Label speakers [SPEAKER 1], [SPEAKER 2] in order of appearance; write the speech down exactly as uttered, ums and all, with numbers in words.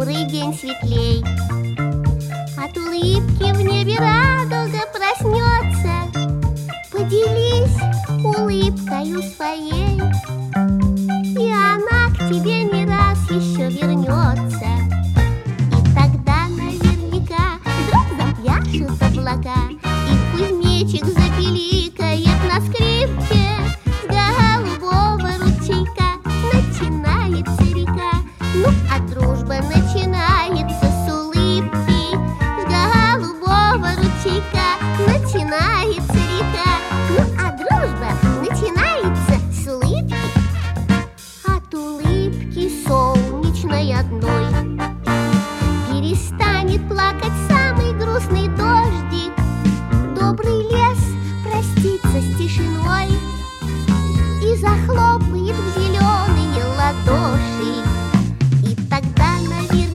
[SPEAKER 1] добрый день светлей. От улыбки в небе радуга проснется. Поделись улыбкою своей, и она к тебе